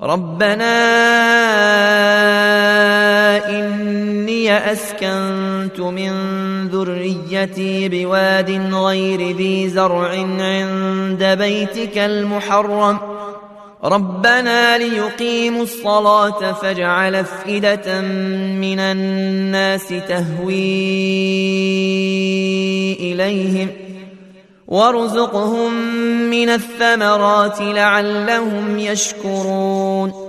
ربنا إني أسكنت من ذريتي بواد غير ذي زرع عند بيتك المحرم ربنا ليقيموا الصلاة فاجعل أفئدة من الناس تهوي إليهم وارزقهم من الثمرات لعلهم يشكرون